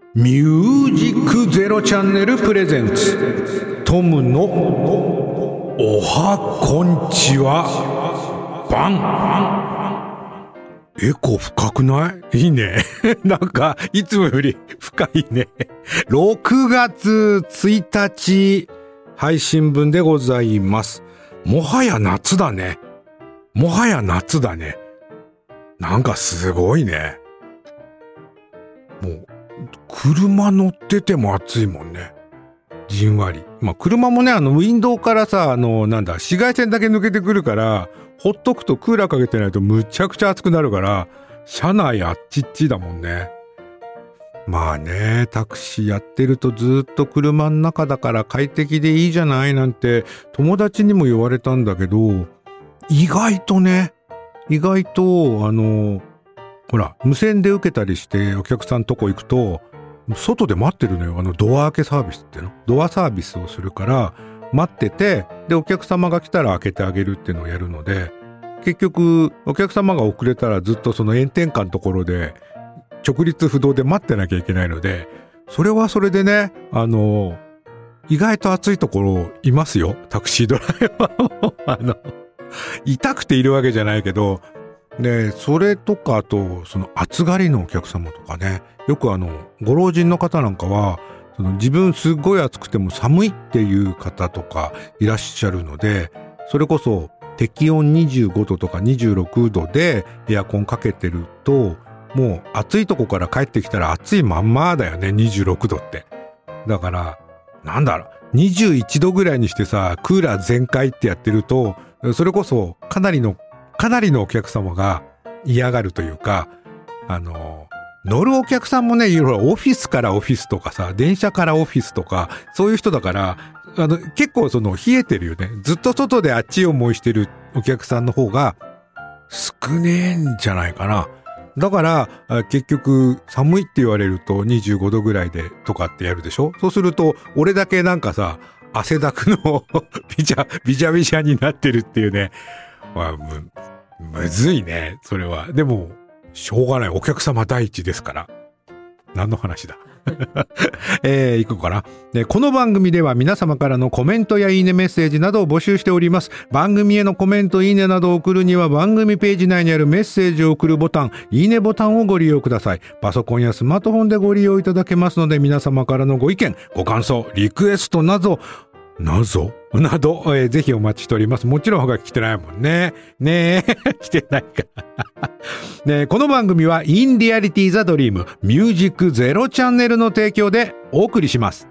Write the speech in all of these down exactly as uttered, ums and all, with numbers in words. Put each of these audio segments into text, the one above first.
ミュージックゼロチャンネルプレゼンツトムのおはこんちはバン。エコ深くない？いいねなんかいつもより深いねろくがつついたち配信分でございます。もはや夏だね。もはや夏だね。なんかすごいね。もう車乗ってても暑いもんね。じんわり。まあ車もね、あのウィンドウからさ、あのなんだ紫外線だけ抜けてくるから、ほっとくとクーラーかけてないとむちゃくちゃ暑くなるから、車内あっちっちだもんね。まあね、タクシーやってるとずっと車の中だから快適でいいじゃないなんて友達にも言われたんだけど、意外とね、意外とあのほら無線で受けたりしてお客さんとこ行くと外で待ってるのよ。あのドア開けサービスってのドアサービスをするから待ってて、でお客様が来たら開けてあげるっていうのをやるので、結局お客様が遅れたらずっとその炎天下のところで直立不動で待ってなきゃいけないので、それはそれでね、あの意外と暑いところいますよ、タクシードライバーもあの痛くているわけじゃないけどね。それとか、あとその暑がりのお客様とかね、よくあのご老人の方なんかはその自分すっごい暑くても寒いっていう方とかいらっしゃるので、それこそ適温にじゅうごどとかにじゅうろくどでエアコンかけてると、もう暑いとこから帰ってきたら暑いまんまだよね、にじゅうろくどって。だからなんだろう、にじゅういちどぐらいにしてさ、クーラー全開ってやってると、それこそかなりのかなりのお客様が嫌がるというか、あの乗るお客さんもね、いろいろオフィスからオフィスとかさ、電車からオフィスとかそういう人だから、あの結構その冷えてるよね。ずっと外であっちい思いしてるお客さんの方が少ねえんじゃないかな。だから結局寒いって言われるとにじゅうごどぐらいでとかってやるでしょ。そうすると俺だけなんかさ、汗だくのビチャビチャビチャになってるっていうね。まあ、むむずいね、それは。でもしょうがない、お客様第一ですから。何の話だえー、いこうかな。で、この番組では皆様からのコメントやいいねメッセージなどを募集しております。番組へのコメント、いいねなどを送るには番組ページ内にあるメッセージを送るボタン、いいねボタンをご利用ください。パソコンやスマートフォンでご利用いただけますので、皆様からのご意見、ご感想、リクエストなどなどなど、えー、ぜひお待ちしております。もちろん他来てないもんね。ねえ、来てないからね。この番組は In Reality the Dream ミュージックゼロチャンネルの提供でお送りします。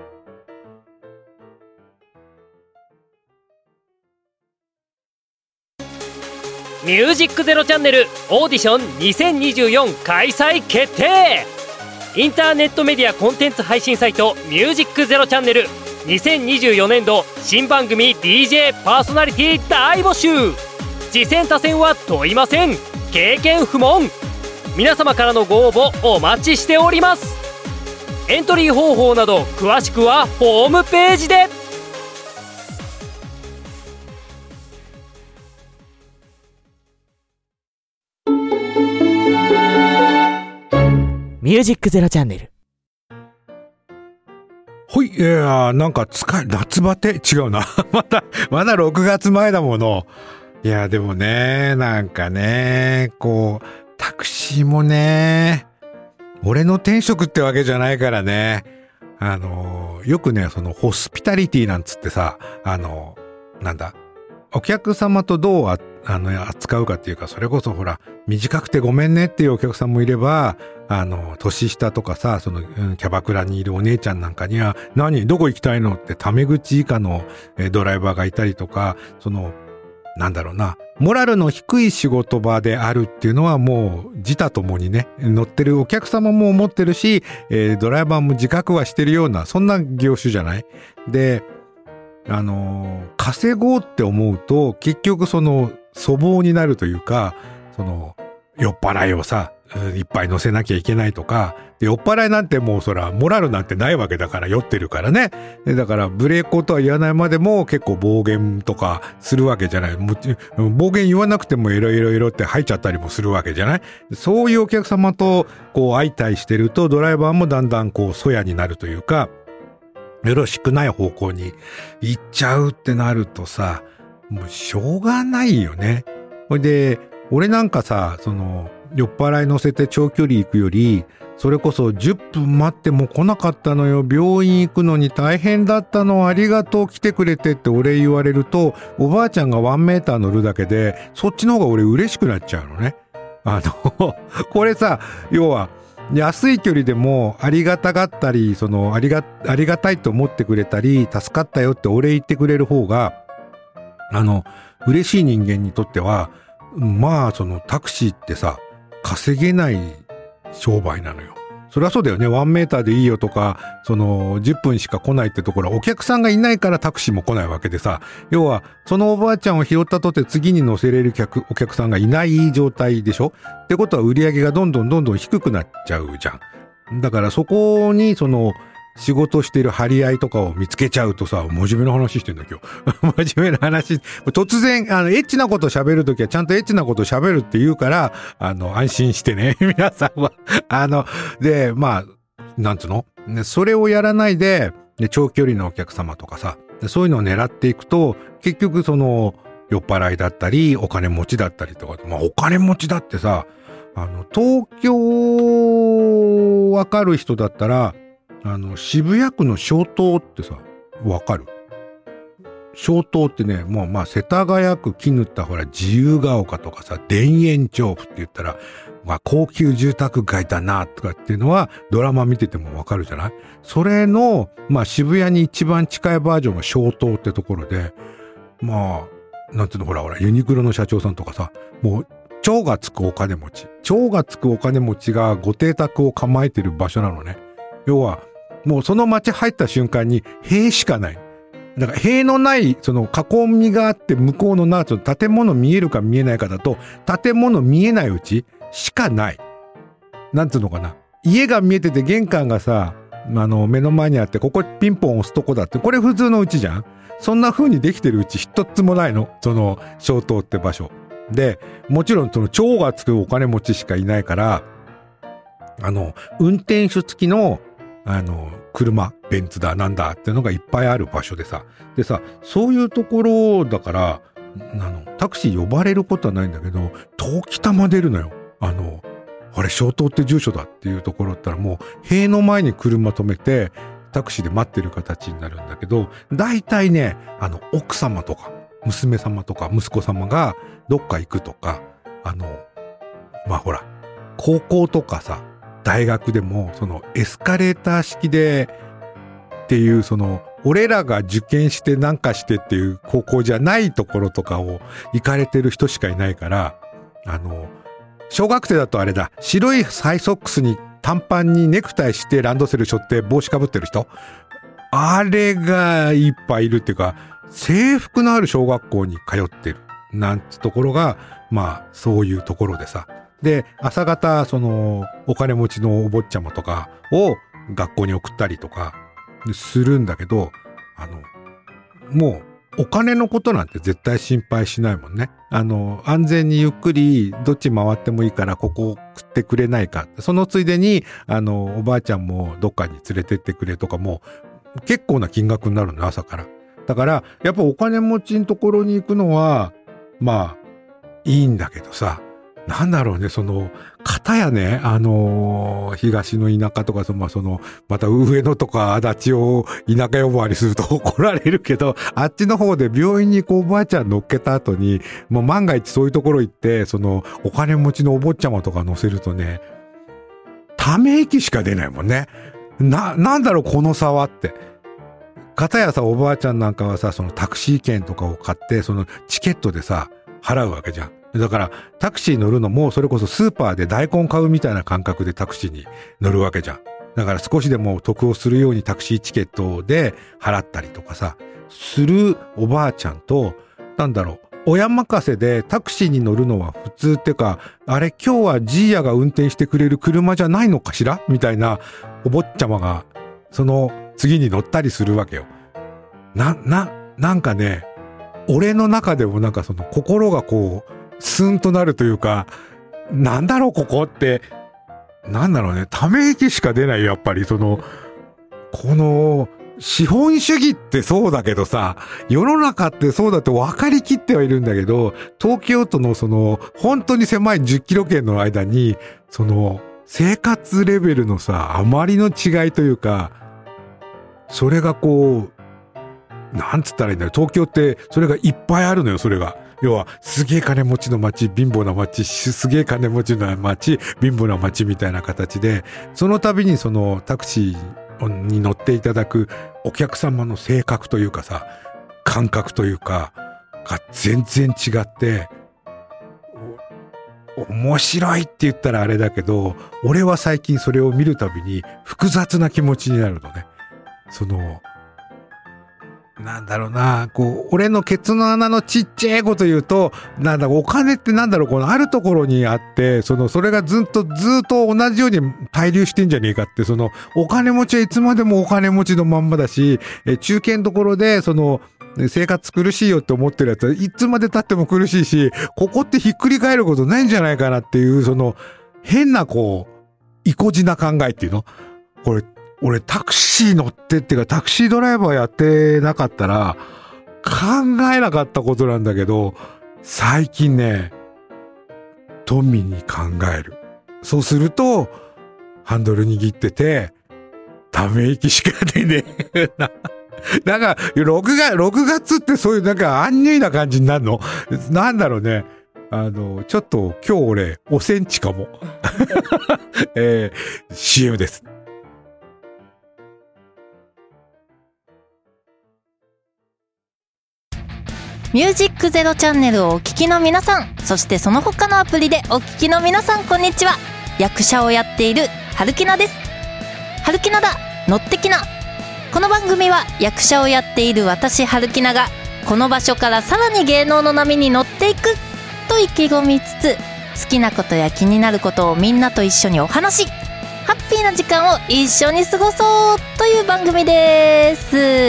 ミュージックゼロチャンネルオーディションにせんにじゅうよん開催決定。インターネットメディアコンテンツ配信サイトミュージックゼロチャンネルにせんにじゅうよねんど新番組 ディージェー パーソナリティ大募集。次戦他戦は問いません。経験不問。皆様からのご応募お待ちしております。エントリー方法など詳しくはホームページで。 ミュージックゼロチャンネル。 ほい、いやー、なんか疲れ、夏バテ違うな。まだ、まだろくがつまえだもの。いや、でもね、なんかね、こう、タクシーもね、俺の転職ってわけじゃないからね。あの、よくね、そのホスピタリティなんつってさ、あの、なんだ、お客様とどうああの扱うかっていうか、それこそほら短くてごめんねっていうお客さんもいれば、あの年下とかさ、その、うん、キャバクラにいるお姉ちゃんなんかには何どこ行きたいのってタメ口以下のえドライバーがいたりとか、そのなんだろうな、モラルの低い仕事場であるっていうのはもう自他ともにね、乗ってるお客様も思ってるし、えー、ドライバーも自覚はしてるような、そんな業種じゃない。で、あのー、稼ごうって思うと結局その粗暴になるというか、その酔っ払いをさいっぱい乗せなきゃいけないとか、で酔っ払いなんてもうそらモラルなんてないわけだから、酔ってるからね。でだから無礼講とは言わないまでも結構暴言とかするわけじゃない。も暴言言わなくてもエロエロエロって吐いちゃったりもするわけじゃない。そういうお客様とこう相対してると、ドライバーもだんだんこうそやになるというか、よろしくない方向に行っちゃうってなるとさ、もうしょうがないよね。ほいで俺なんかさ、その酔っ払い乗せて長距離行くより、それこそじゅっぷん待っても来なかったのよ、病院行くのに大変だったの、ありがとう来てくれてって俺言われると、おばあちゃんがワンメーター乗るだけでそっちの方が俺嬉しくなっちゃうのね。あのこれさ、要は安い距離でもありがたがったり、そのありがありがたいと思ってくれたり、助かったよってお礼言ってくれる方があの嬉しい人間にとっては、まあそのタクシーってさ稼げない商売なのよ。そりゃそうだよね。ワンメーターでいいよとか、そのじゅっぷんしか来ないってところはお客さんがいないからタクシーも来ないわけでさ、要はそのおばあちゃんを拾ったとて次に乗せれる客お客さんがいない状態でしょ。ってことは売り上げがどんどんどんどん低くなっちゃうじゃん。だからそこにその仕事してる張り合いとかを見つけちゃうとさ、真面目な話してんだ今日真面目な話、突然あのエッチなこと喋るときはちゃんとエッチなこと喋るって言うから、あの安心してね皆さんはあのでまあなんつうの、それをやらないで、で長距離のお客様とかさ、そういうのを狙っていくと、結局その酔っ払いだったりお金持ちだったりとか、まあお金持ちだってさ、あの東京わかる人だったら、あの渋谷区の松濤ってさわかる？松濤ってね、もうまあ世田谷区絹田、ほら自由が丘とかさ、田園調布って言ったらまあ高級住宅街だなとかっていうのはドラマ見ててもわかるじゃない？それのまあ渋谷に一番近いバージョンが松濤ってところで、まあなんていうの、ほらほらユニクロの社長さんとかさ、もう超がつくお金持ち、超がつくお金持ちがご邸宅を構えてる場所なのね。要はもうその街入った瞬間に塀しかない。だから塀のないその囲みがあって、向こうのな、建物見えるか見えないかだと、建物見えないうちしかない。なんつうのかな。家が見えてて玄関がさ、あの目の前にあって、ここピンポン押すとこだって、これ普通のうちじゃん。そんな風にできてるうち一つもないの。その松濤って場所。で、もちろんその超がつくお金持ちしかいないから、あの、運転手付きのあの車、ベンツだなんだっていうのがいっぱいある場所でさ、でさ、そういうところだから、あのタクシー呼ばれることはないんだけど、遠きたま出るのよ。あのあれ松濤って住所だっていうところだったら、もう塀の前に車止めてタクシーで待ってる形になるんだけど、だいたいね、あの奥様とか娘様とか息子様がどっか行くとか、あのまあほら高校とかさ大学でもそのエスカレーター式でっていう、その俺らが受験してなんかしてっていう高校じゃないところとかを行かれてる人しかいないから、あの小学生だとあれだ、白いハイソックスに短パンにネクタイしてランドセル背負って帽子かぶってる人、あれがいっぱいいるっていうか、制服のある小学校に通ってるなんてところが、まあそういうところでさ、で朝方そのお金持ちのお坊ちゃまとかを学校に送ったりとかするんだけど、あのもうお金のことなんて絶対心配しないもんね。あの安全にゆっくりどっち回ってもいいからここ食ってくれないか、そのついでにあのおばあちゃんもどっかに連れてってくれとかも結構な金額になるの朝から。だからやっぱお金持ちのところに行くのはまあいいんだけどさ、なんだろうね、その片やね、あのー、東の田舎とか、その、まあ、そのまた上野とか足立を田舎呼ばわりすると怒られるけど、あっちの方で病院にこうおばあちゃん乗っけた後に、もう万が一そういうところ行ってそのお金持ちのお坊ちゃまとか乗せるとね、ため息しか出ないもんね。な、なんだろうこの差はって。片やさ、おばあちゃんなんかはさ、そのタクシー券とかを買ってそのチケットでさ払うわけじゃん。だからタクシー乗るのもそれこそスーパーで大根買うみたいな感覚でタクシーに乗るわけじゃん。だから少しでも得をするようにタクシーチケットで払ったりとかさするおばあちゃんと、なんだろう、 親任せでタクシーに乗るのは普通ってか、あれ今日はジーヤが運転してくれる車じゃないのかしらみたいなお坊ちゃまがその次に乗ったりするわけよ。な、な、なんかね、俺の中でもなんかその心がこうスーンとなるというか、なんだろうここって、なんだろうね、ため息しか出ないよやっぱり。そのこの資本主義ってそうだけどさ、世の中ってそうだって分かりきってはいるんだけど、東京都のその本当に狭いじゅっキロ圏の間にその生活レベルのさ、あまりの違いというか、それがこうなんつったらいいんだよ、東京ってそれがいっぱいあるのよ。それが要はすげえ金持ちの町、貧乏な町、すげえ金持ちの町、貧乏な町みたいな形で、その度にそのタクシーに乗っていただくお客様の性格というかさ、感覚というかが全然違って、面白いって言ったらあれだけど、俺は最近それを見るたびに複雑な気持ちになるのね。そのなんだろうな、こう俺のケツの穴のちっちゃいこと言うと、なんだお金ってなんだろう、このあるところにあって、そのそれがずっとずっと同じように滞留してんじゃねえかって、そのお金持ちはいつまでもお金持ちのまんまだし、え中堅どころでその生活苦しいよって思ってるやつはいつまで経っても苦しいし、ここってひっくり返ることないんじゃないかなっていう、その変なこう意固地な考えっていうの、これ俺タクシー乗ってっていうかタクシードライバーやってなかったら考えなかったことなんだけど、最近ねトミーに考える。そうするとハンドル握っててため息しか出ねえなんかろくがつろくがつってそういうなんかアンニュイな感じになるのなんだろうね。あのちょっと今日俺おセンチかも、えー、シーエム です。 ミュージックゼロチャンネルをお聞きの皆さん、そしてその他のアプリでお聞きの皆さん、こんにちは。役者をやっている春木奈です。春木奈だ、乗ってきな。この番組は役者をやっている私春木奈がこの場所からさらに芸能の波に乗っていくと意気込みつつ、好きなことや気になることをみんなと一緒にお話し、ハッピーな時間を一緒に過ごそうという番組です。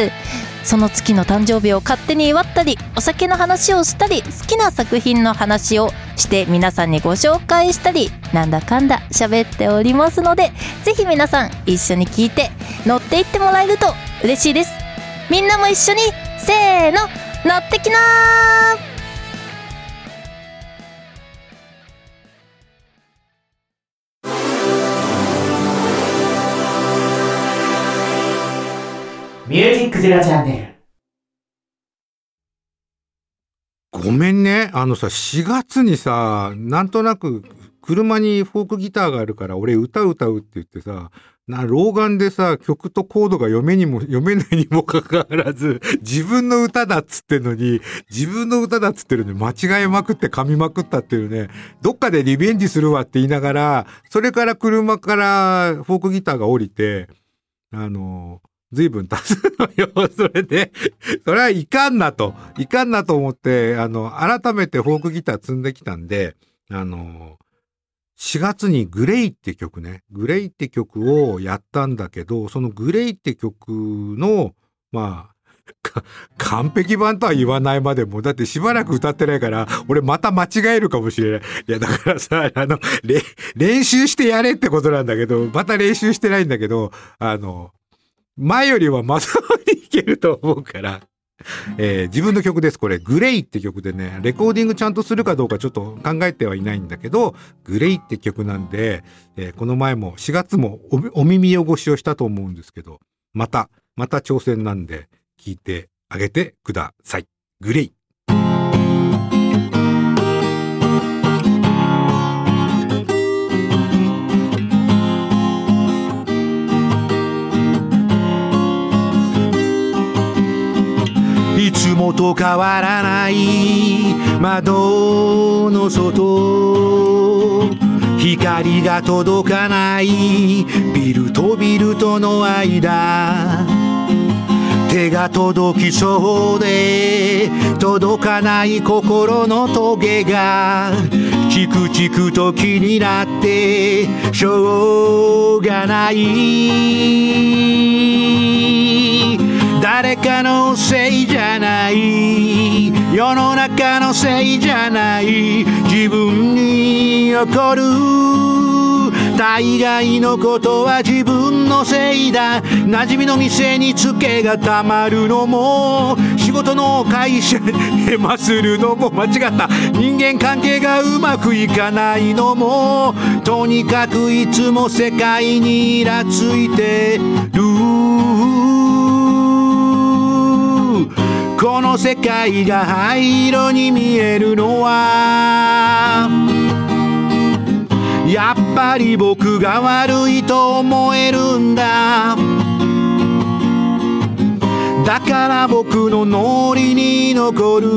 その月の誕生日を勝手に祝ったり、お酒の話をしたり、好きな作品の話をして皆さんにご紹介したり、なんだかんだ喋っておりますので、ぜひ皆さん一緒に聞いて乗っていってもらえると嬉しいです。みんなも一緒にせーの、乗ってきなー。ミュージックゼロチャンネル。 ごめんね、あのさ、しがつにさ、なんとなく車にフォークギターがあるから俺歌歌うって言ってさ、な老眼でさ、曲とコードが読めにも読めないにもかかわらず、自分の歌だっつってんのに、自分の歌だっつってるのに間違えまくって噛みまくったっていうね、どっかでリベンジするわって言いながら、それから車からフォークギターが降りて、あの随分経つのよ。それで、それはいかんなと、いかんなと思って、あの、改めてフォークギター積んできたんで、あの、しがつにグレイって曲ね、グレイって曲をやったんだけど、そのグレイって曲の、まあ、完璧版とは言わないまでも、だってしばらく歌ってないから、俺また間違えるかもしれない。いや、だからさ、あの、練習してやれってことなんだけど、また練習してないんだけど、あの、前よりはまともにいけると思うから、えー、自分の曲です。これグレイって曲でね、レコーディングちゃんとするかどうかちょっと考えてはいないんだけど、グレイって曲なんで、えー、この前もしがつも お, お耳汚しをしたと思うんですけど、またまた挑戦なんで聞いてあげてください。グレイ。 いつもと変わらない窓の外、光が届かないビルとビルとの間、 手が届きそうで届かない心のトゲがチクチクと気になってしょうがない。誰かのせいじゃない、世の中のせいじゃない、自分に起こる大概のことは自分のせいだ。馴染みの店にツケがたまるのも、仕事の会社にヘマするのも、間違った、人間関係がうまくいかないのも、とにかくいつも世界にイラついてる。この世界が灰色に見えるのはやっぱり僕が悪いと思えるんだ。だから僕の脳裏に残る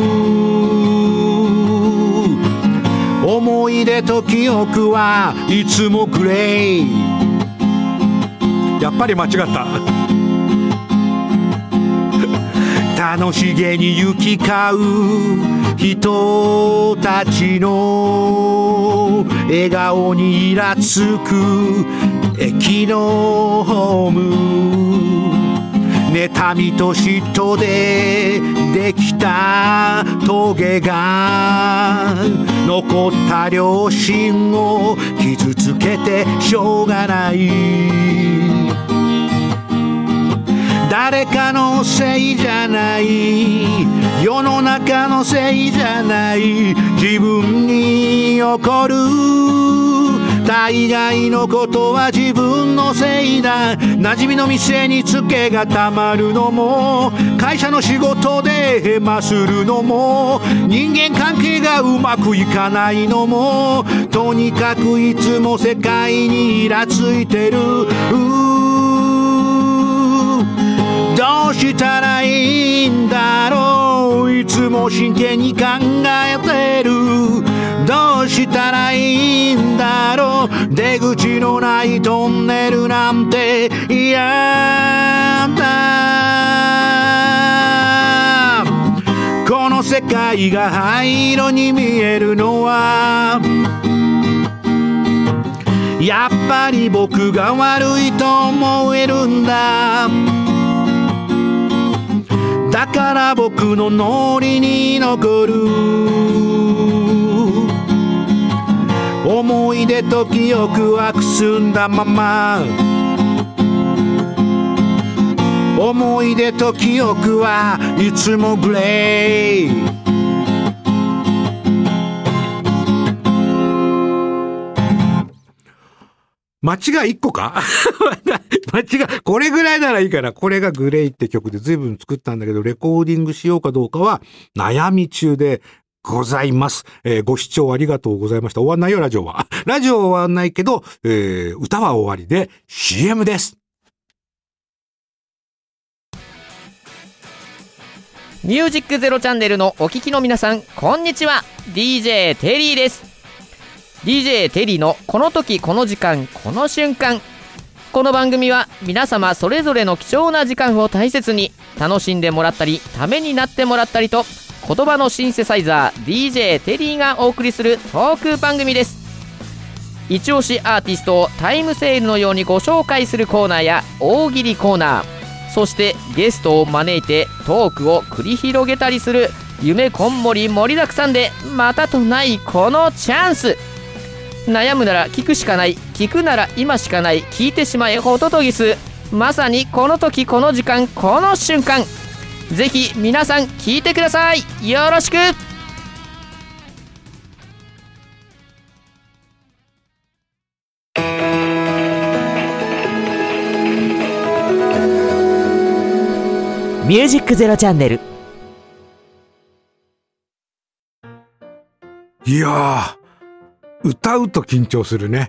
思い出と記憶はいつもグレー。やっぱり間違った。楽しげに行き交う人たちの笑顔にイラつく駅のホーム、妬みと嫉妬でできたトゲが残った両親を傷つけてしょうがない。誰かのせいじゃない、世の中のせいじゃない、自分に起こる大概のことは自分のせいだ。馴染みの店にツケがたまるのも、会社の仕事でヘマするのも、人間関係がうまくいかないのも、とにかくいつも世界にイラついてる。どうしたらいいんだろう、いつも真剣に考えてる。どうしたらいいんだろう、出口のないトンネルなんて嫌だ。この世界が灰色に見えるのはやっぱり僕が悪いと思えるんだ。だから僕の脳裏に残る思い出と記憶はくすんだまま、思い出と記憶はいつもグレー。間違い一個か間違い、これぐらいならいいかな。これがグレイって曲で随分作ったんだけど、レコーディングしようかどうかは悩み中でございます。えー、ご視聴ありがとうございました。終わんないよ、ラジオは。ラジオは終わんないけど、えー、歌は終わりで シーエム です。 ミュージックゼロチャンネルのお聞きの皆さん、こんにちは。ディージェー テリーです。ディージェー テリーのこの時この時間この瞬間。この番組は皆様それぞれの貴重な時間を大切に楽しんでもらったりためになってもらったりと、言葉のシンセサイザー ディージェー テリーがお送りするトーク番組です。一押しアーティストをタイムセールのようにご紹介するコーナーや大喜利コーナー、そしてゲストを招いてトークを繰り広げたりする夢こんもり盛りだくさんでまたとないこのチャンス。悩むなら聞くしかない、聞くなら今しかない、聞いてしまえホトトギス。まさにこの時この時間この瞬間、ぜひ皆さん聞いてください。よろしく。 ミュージックゼロチャンネル。 いやー、歌うと緊張するね。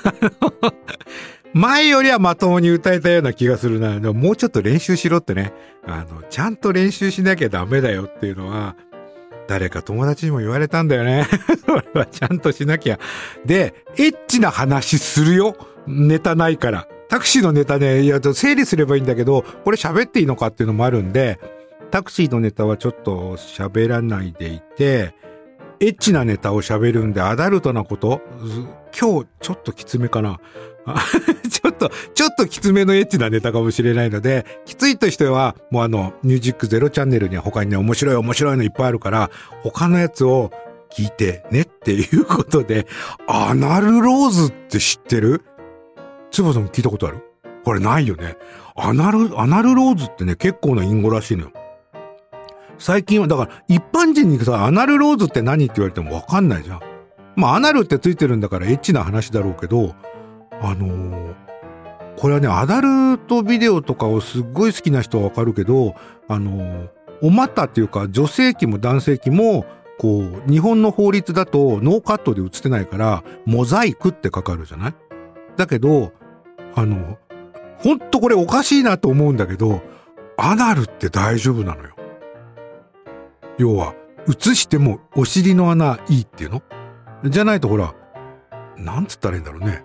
前よりはまともに歌えたような気がするな。でももうちょっと練習しろってね。あの、ちゃんと練習しなきゃダメだよっていうのは、誰か友達にも言われたんだよね。それはちゃんとしなきゃ。で、エッチな話するよ。ネタないから。 タクシーのネタね、いや、整理すればいいんだけど、これ喋っていいのかっていうのもあるんで、タクシーのネタはちょっと喋らないでいて、エッチなネタを喋るんで、アダルトなこと、今日ちょっときつめかな。ちょっと、ちょっときつめのエッチなネタかもしれないので、きついとしては、もうあの、ミュージックゼロチャンネルには他にね、面白い面白いのいっぱいあるから、他のやつを聞いてねっていうことで、アナルローズって知ってる？つばさん聞いたことある？これないよね。アナル、アナルローズってね、結構な隠語らしいのよ。最近は、だから一般人にさ、アナルローズって何って言われてもわかんないじゃん。まあ、アナルってついてるんだからエッチな話だろうけど、あのー、これはね、アダルトビデオとかをすっごい好きな人はわかるけど、あのー、お股っていうか女性器も男性器も、こう、日本の法律だとノーカットで映ってないから、モザイクってかかるじゃない？だけど、あの、ほんとこれおかしいなと思うんだけど、アナルって大丈夫なのよ。要は、映してもお尻の穴いいっていうの？じゃないとほら、なんつったらいいんだろうね。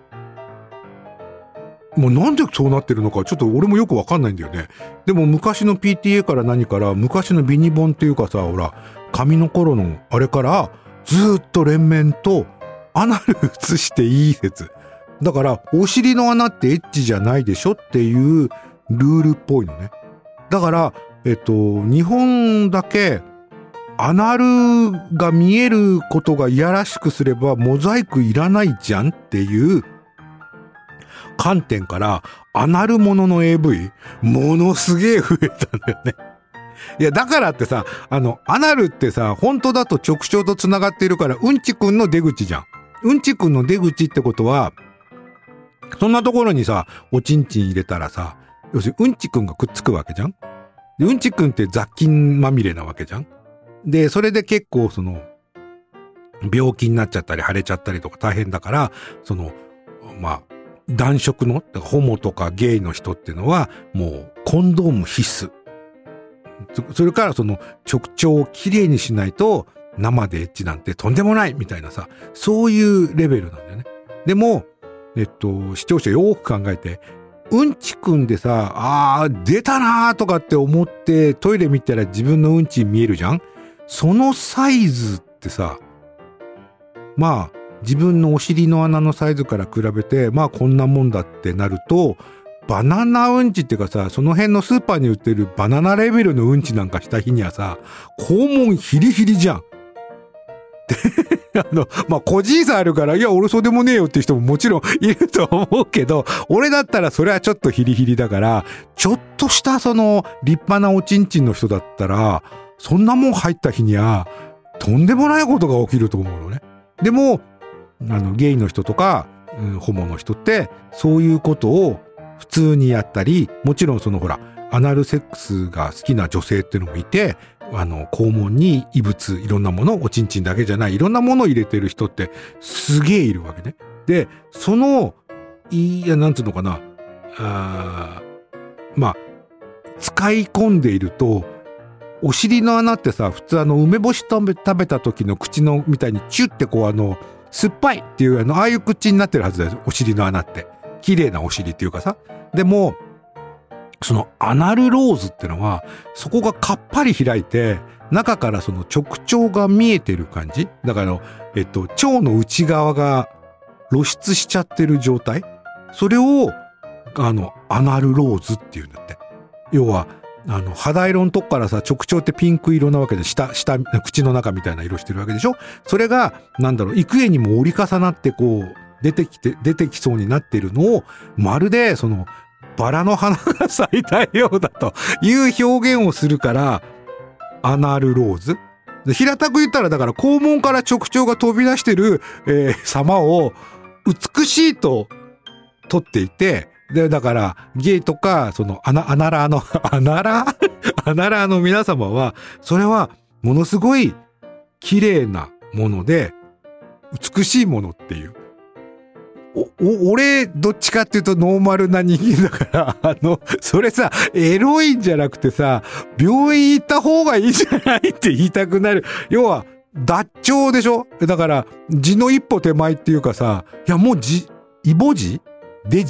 もうなんでそうなってるのかちょっと俺もよくわかんないんだよね。でも昔の ピーティーエー から何から昔のビニボンっていうかさ、ほら、紙の頃のあれからずーっと連綿とアナル映していい説。だからお尻の穴ってエッチじゃないでしょっていうルールっぽいのね。だから、えっと、日本だけアナルが見えることがいやらしくすればモザイクいらないじゃんっていう観点からアナルものの エーブイ ものすげえ増えたんだよね。いやだからってさ、あのアナルってさ本当だと直腸と繋がっているからうんちくんの出口じゃん。うんちくんの出口ってことはそんなところにさおちんちん入れたらさ、要するにうんちくんがくっつくわけじゃん。でうんちくんって雑菌まみれなわけじゃん。でそれで結構その病気になっちゃったり腫れちゃったりとか大変だから、そのまあ男色のホモとかゲイの人っていうのはもうコンドーム必須。それからその直腸をきれいにしないと生でエッチなんてとんでもないみたいなさ、そういうレベルなんだよね。でもえっと視聴者よーく考えて、うんちくんでさ、あー出たなーとかって思ってトイレ見たら自分のうんち見えるじゃん。そのサイズってさ、まあ自分のお尻の穴のサイズから比べてまあこんなもんだってなると、バナナうんちっていうかさ、その辺のスーパーに売ってるバナナレベルのうんちなんかした日にはさ、肛門ヒリヒリじゃん。で、あの、まあ、個人差あるから、いや、俺そうでもねえよっていう人ももちろんいると思うけど、俺だったらそれはちょっとヒリヒリだから、ちょっとしたその立派なおちんちんの人だったら、そんなもん入った日には、とんでもないことが起きると思うのね。でも、あの、ゲイの人とか、うん、ホモの人って、そういうことを普通にやったり、もちろんそのほら、アナルセックスが好きな女性っていうのもいて、あの、肛門に異物、いろんなもの、おちんちんだけじゃない、いろんなものを入れてる人ってすげえいるわけね。で、その、いや、なんつうのかな、あまあ、使い込んでいると、お尻の穴ってさ、普通あの、梅干し食べ、食べた時の口のみたいにチュってこうあの、酸っぱいっていう、あの、ああいう口になってるはずだよ、お尻の穴って。綺麗なお尻っていうかさ。でも、そのアナルローズってのは、そこがかっぱり開いて、中からその直腸が見えてる感じ？だからあの、えっと、腸の内側が露出しちゃってる状態？それを、あの、アナルローズっていうんだって。要は、あの、肌色のとこからさ、直腸ってピンク色なわけで、下、下、口の中みたいな色してるわけでしょ？それが、なんだろう、幾重にも折り重なってこう、出てきて、出てきそうになってるのを、まるで、その、バラの花が咲いたようだという表現をするから、アナルローズ。で平たく言ったら、だから肛門から直腸が飛び出してる、えー、様を美しいと取っていて、で、だから、ゲイとか、その、アナ、アナラーの、アナラーアナラーの皆様は、それは、ものすごい、綺麗なもので、美しいものっていう。お、お、俺、どっちかっていうとノーマルな人間だから、あの、それさ、エロいんじゃなくてさ、病院行った方がいいじゃないって言いたくなる。要は、脱腸でしょ？だから、痔の一歩手前っていうかさ、いやもう痔、イボ痔？デジ？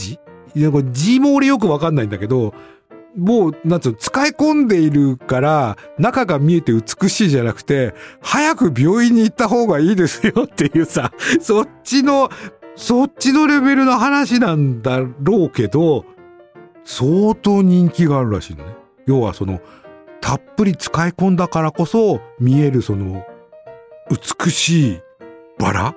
字も俺よくわかんないんだけど、もう、なんつうの、使い込んでいるから、中が見えて美しいじゃなくて、早く病院に行った方がいいですよっていうさ、そっちの、そっちのレベルの話なんだろうけど、相当人気があるらしいのね。要はその、たっぷり使い込んだからこそ、見えるその、美しいバラ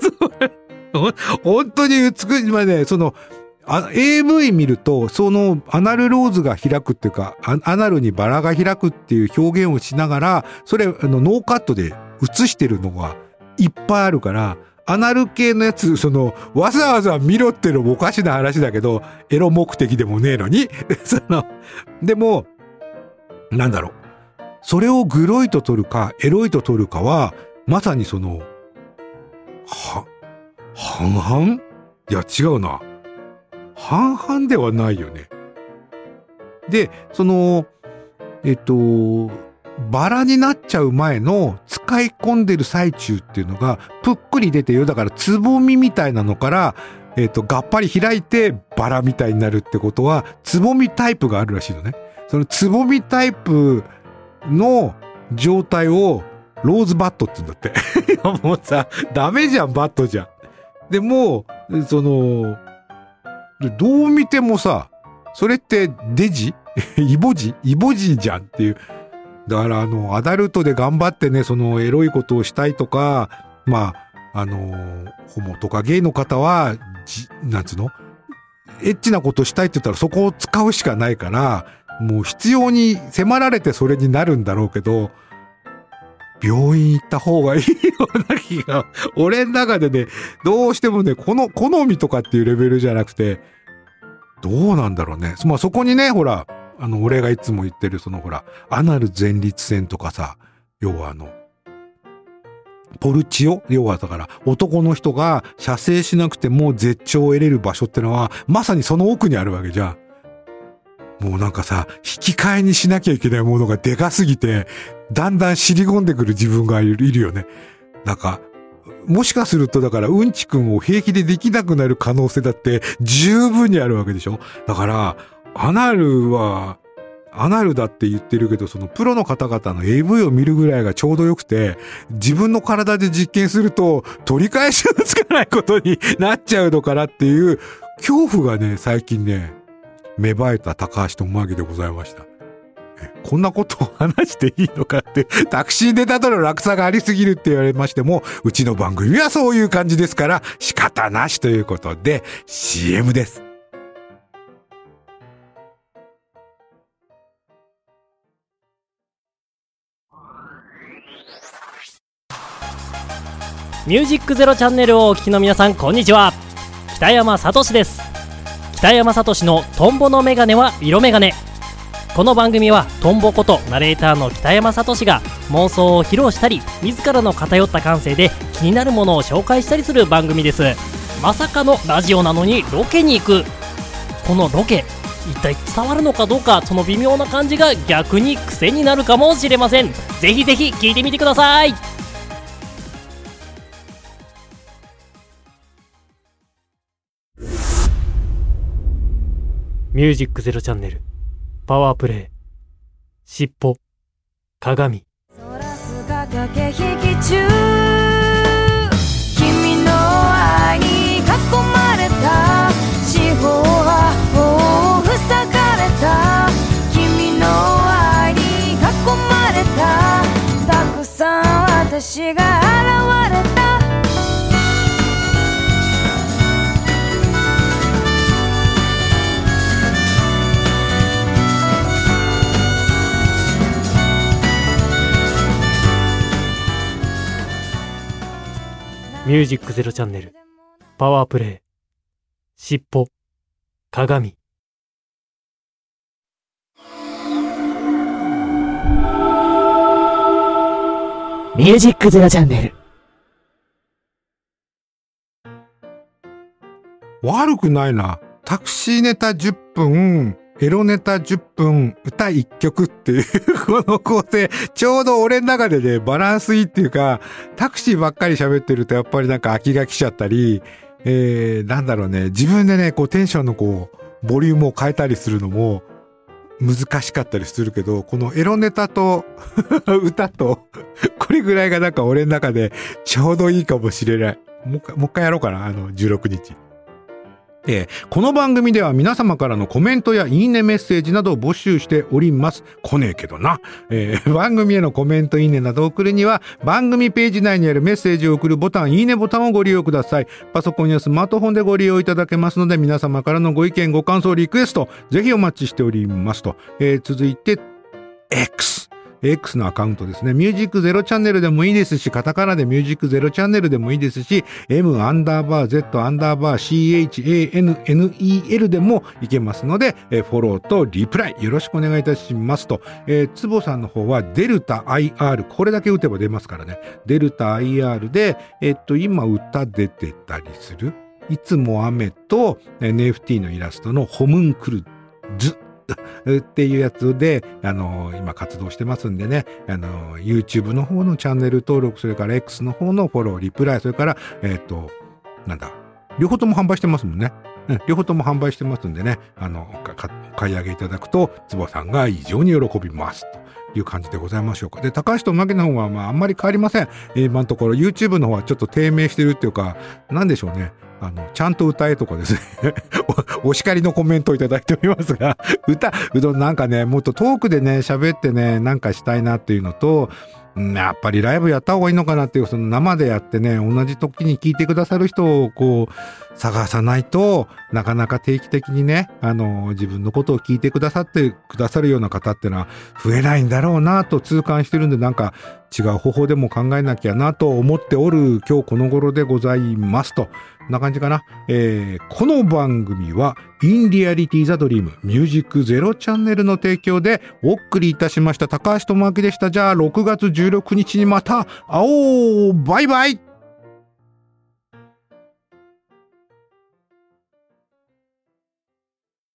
本当に美しい、まあね、その、あ エーブイ 見ると、そのアナルローズが開くっていうか、アナルにバラが開くっていう表現をしながら、それあのノーカットで映してるのがいっぱいあるから、アナル系のやつ、その、わざわざ見ろってのもおかしな話だけど、エロ目的でもねえのに、その、でも、なんだろう。それをグロいと取るか、エロいと取るかは、まさにその、は、半々？いや、違うな。半々ではないよね。で、その、えっと、バラになっちゃう前の使い込んでる最中っていうのがぷっくり出てよ。だからつぼみみたいなのから、えっと、がっぱり開いてバラみたいになるってことは、つぼみタイプがあるらしいのね。そのつぼみタイプの状態をローズバットって言うんだって。いやもうさ、ダメじゃん、バットじゃん。でも、その、どう見てもさ、それってデジイボジイボジじゃんっていう。だからあの、アダルトで頑張ってね、そのエロいことをしたいとか、まあ、あの、ホモとかゲイの方は、じ、なんつうの？エッチなことしたいって言ったらそこを使うしかないから、もう必要に迫られてそれになるんだろうけど、病院行った方がいいような気が、俺の中でね、どうしてもね、この好みとかっていうレベルじゃなくて、どうなんだろうね。まあそこにね、ほら、あの、俺がいつも言ってる、そのほら、アナル前立腺とかさ、要はあの、ポルチオ？要はだから、男の人が射精しなくても絶頂を得れる場所ってのは、まさにその奥にあるわけじゃん。もうなんかさ、引き換えにしなきゃいけないものがでかすぎて、だんだん尻込んでくる自分がいる、いるよね。なんか、もしかするとだから、うんちくんを平気でできなくなる可能性だって十分にあるわけでしょ。だから、アナルは、アナルだって言ってるけど、そのプロの方々の エーブイ を見るぐらいがちょうどよくて、自分の体で実験すると取り返しのつかないことになっちゃうのかなっていう恐怖がね、最近ね、芽生えた高橋智明でございました。こんなことを話していいのかって、タクシーネタとの落差がありすぎるって言われましても、うちの番組はそういう感じですから仕方なしということで シーエム です。 ミュージックゼロチャンネルをお聞きの皆さん、こんにちは。北山さとしです。北山さとしのトンボのメガネは色メガネ。この番組はトンボことナレーターの北山さとしが妄想を披露したり、自らの偏った感性で気になるものを紹介したりする番組です。まさかのラジオなのにロケに行く。このロケ、一体伝わるのかどうか、その微妙な感じが逆に癖になるかもしれません。ぜひぜひ聞いてみてください。ミュージックゼロチャンネル、パワープレイ、尻尾、鏡。 空すが駆け引き中、君の愛に囲まれた、四方八方塞がれた、君の愛に囲まれた、たくさん私が現れた。 ミュージックゼロチャンネル、パワープレイ、尻尾、鏡。 ミュージックゼロチャンネル。 悪くないな。タクシーネタじゅっぷん、エロネタじゅっぷん、歌いっきょくっていうこの構成、ちょうど俺の中でね、バランスいいっていうか、タクシーばっかり喋ってるとやっぱりなんか飽きが来ちゃったり、えー、なんだろうね、自分でね、こうテンションのこう、 ボリュームを変えたりするのも難しかったりするけど、このエロネタと歌とこれぐらいがなんか俺の中でちょうどいいかもしれない。もう一回、もう一回やろうかな、あのじゅうろくにち。えー、この番組では皆様からのコメントやいいねメッセージなどを募集しております。来ねえけどな。えー、番組へのコメントいいねなどを送るには番組ページ内にあるメッセージを送るボタン、いいねボタンをご利用ください。パソコンやスマートフォンでご利用いただけますので、皆様からのご意見ご感想リクエストぜひお待ちしておりますと。えー、続いて X X のアカウントですね。ミュージックゼロチャンネルでもいいですし、カタカナでミュージックゼロチャンネルでもいいですし、M アンダーバー Z アンダーバー シーエイチエーエヌエヌイーエル でもいけますので、えー、フォローとリプライよろしくお願いいたしますと。えー、つぼさんの方はデルタ アイアール、これだけ打てば出ますからね。デルタ アイアール で、えー、っと、今歌出てたりするいつも雨と エヌエフティー のイラストのホムンクルズっていうやつで、あのー、今活動してますんでね、あのー、YouTube の方のチャンネル登録、それから X の方のフォロー、リプライ、それから、えっと、なんだ、両方とも販売してますもんね。うん、両方とも販売してますんでね、あの、お買い上げいただくと、つぼさんが非常に喜びます。という感じでございましょうか。で、高橋と牧の方は、まあ、あんまり変わりません。えー、今のところ YouTube の方はちょっと低迷してるっていうか、なんでしょうね。あの、ちゃんと歌えとかですねお、お叱りのコメントをいただいておりますが、歌、うどんなんかね、もっとトークでね、喋ってね、なんかしたいなっていうのと、やっぱりライブやった方がいいのかなっていう、その生でやってね、同じ時に聞いてくださる人をこう、探さないと、なかなか定期的にね、あの、自分のことを聞いてくださってくださるような方ってのは増えないんだろうなと痛感してるんで、なんか違う方法でも考えなきゃなと思っておる今日この頃でございますと。こんな感じかな。えー、この番組は In Reality the Dream ミュージックゼロチャンネルの提供でお送りいたしました。高橋智明でした。じゃあろくがつじゅうろくにちにまた会おう。バイバイ。